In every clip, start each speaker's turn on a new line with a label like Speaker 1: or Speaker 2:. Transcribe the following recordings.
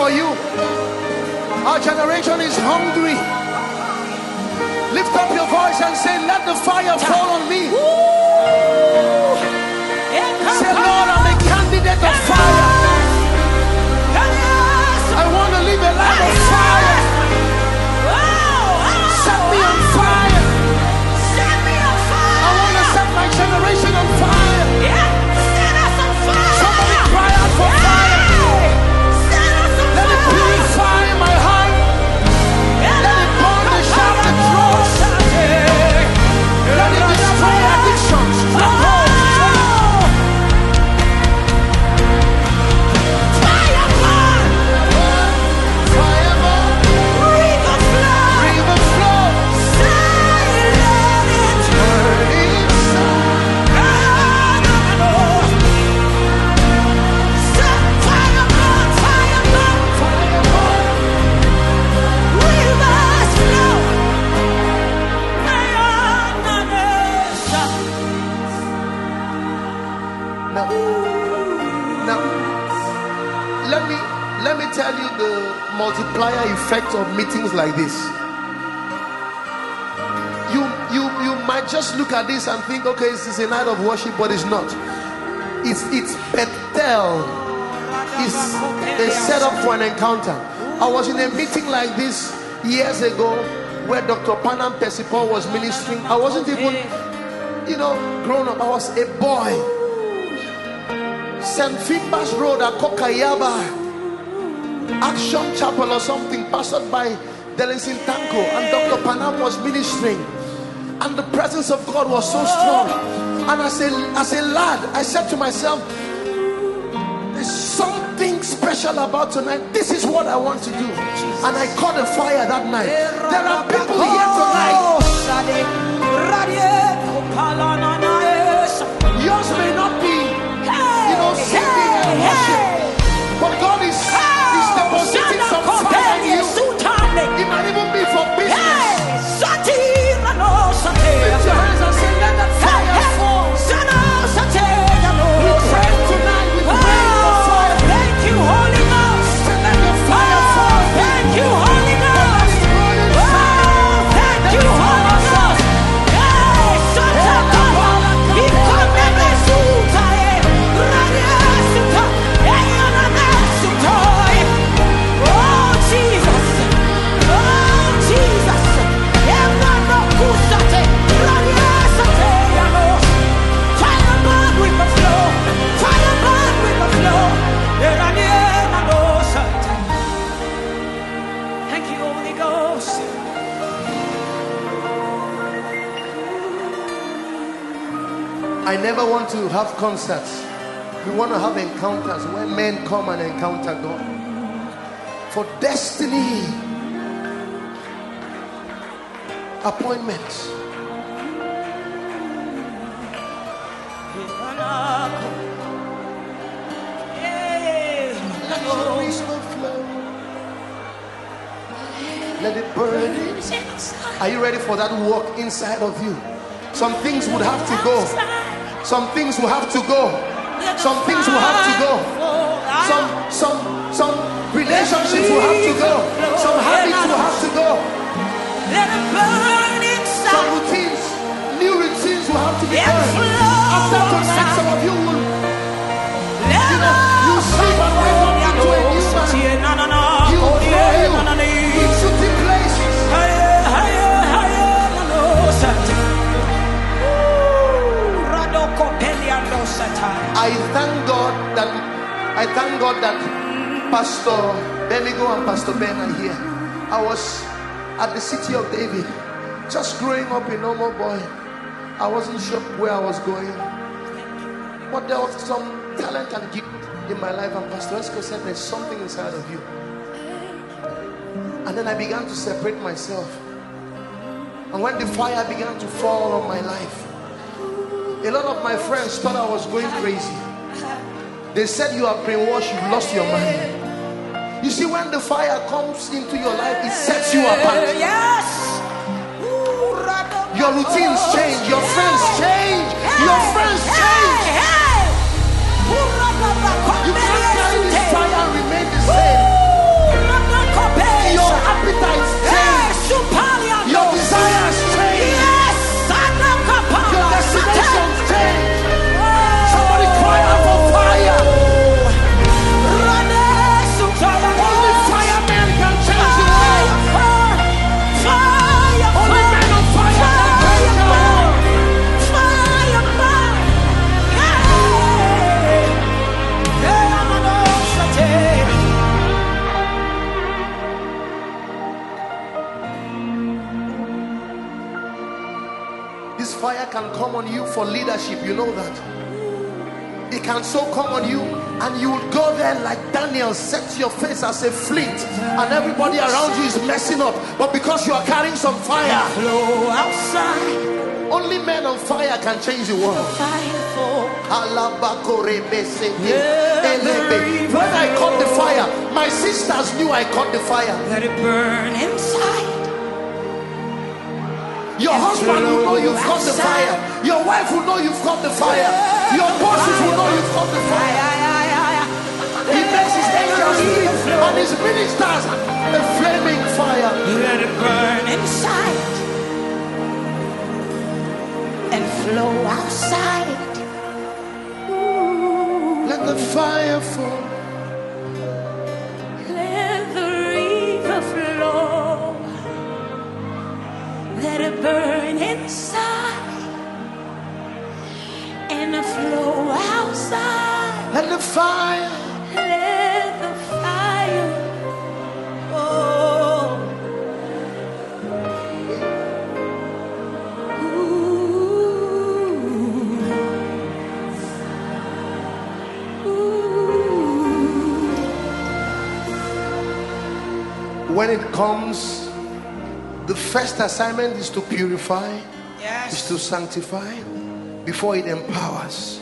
Speaker 1: for you. Our generation is hungry. Lift up your voice and say, let the fire fall on me. Say, Lord, I'm a candidate of fire. I want to live a life of fire. Set me on fire. I want to set my generation on fire. Somebody cry out for fire. Let it purify my heart. Let it burn the shaft that draws. Let it destroy addictions. Let me tell you the multiplier effect of meetings like this. You might just look at this and think, okay, this is a night of worship, but it's not. It's Bethel. It's a setup for an encounter. I was in a meeting like this years ago where Dr. Panam Pesipon was ministering. I wasn't even, grown up. I was a boy. St. Finbar's Road at Kokayaba Action Chapel or something, pastored by Delesin Tanko, and Dr. Panam was ministering, and the presence of God was so strong. And as a lad, I said to myself, there's something special about tonight. This is what I want to do. And I caught a fire that night. There are people here tonight. Yours may not be singing and worship, but God is depositing some fire in you. It might even be for business. Lift your hands and say, let that fire fall. We pray tonight with rain of fire.
Speaker 2: Thank you, Holy Ghost.
Speaker 1: Let the fire fall.
Speaker 2: Thank you, Holy Ghost. Thank you, Holy Ghost.
Speaker 1: I never want to have concerts. We want to have encounters where men come and encounter God. For destiny appointments. Let it burn. Are you ready for that work inside of you? Some things would have to go. Some things will have to go. Some things will have to go. Some relationships will have to go. Some habits will have to go. Some routines, new routines will have to be burned. After tonight, some of you will, you sleep and wake up into a new man. You pray, you shooting places. I thank God that Pastor Bemigo and Pastor Ben are here. I was at the City of David, just growing up a normal boy. I wasn't sure where I was going, but there was some talent and gift in my life, and Pastor Esco said there's something inside of you. And then I began to separate myself, and when the fire began to fall on my life, a lot of my friends thought I was going crazy. They said, you are brainwashed, you've lost your mind. You see, when the fire comes into your life, it sets you apart. Your routines change, your friends change, your friends change. You can't carry this fire and remain the same. this fire can come on you for leadership. You know that. It can so come on you, and you will go there like Daniel, set your face as a flint, and everybody around you is messing up. But because you are carrying some fire,
Speaker 2: Flow outside.
Speaker 1: only men on fire can change the world.
Speaker 2: Fire for
Speaker 1: When I caught the fire, my sisters knew I caught the fire.
Speaker 2: let it burn inside.
Speaker 1: Your husband will know you've caught the fire. Your wife will know you've caught the fire. Your bosses will know you've caught the fire. He makes his angels leave and his ministers a flaming fire.
Speaker 2: Let it burn inside and flow outside.
Speaker 1: Let the fire fall.
Speaker 2: Let the river flow. Let it burn inside and flow outside.
Speaker 1: Let the fire.
Speaker 2: Let the fire. Oh.
Speaker 1: When it comes, the first assignment is to purify, is to sanctify before it empowers.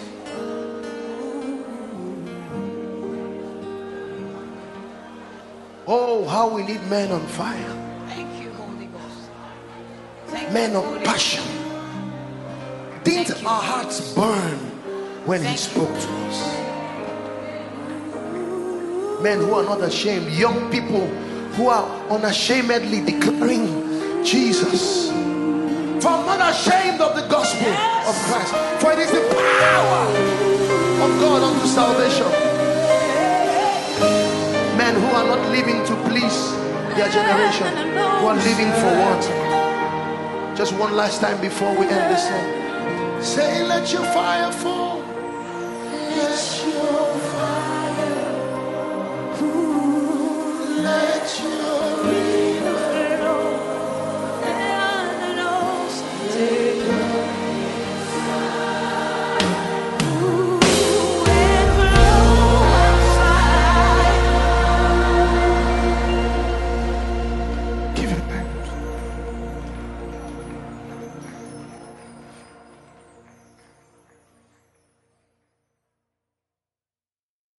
Speaker 1: Oh, how we need men on fire.
Speaker 2: Thank you, Holy Ghost. Thank
Speaker 1: Men
Speaker 2: you,
Speaker 1: of
Speaker 2: Holy
Speaker 1: passion. Didn't
Speaker 2: Thank you,
Speaker 1: our
Speaker 2: Holy
Speaker 1: hearts
Speaker 2: Ghost.
Speaker 1: burn when he
Speaker 2: Thank
Speaker 1: spoke to us? Men who are not ashamed, young people who are unashamedly declaring Jesus. For I'm not ashamed of the gospel of Christ, for it is the power of God unto salvation. Men who are not living to please their generation, who are living for what? Just one last time before we end this song. Say, let your fire fall. Let your fire. Let your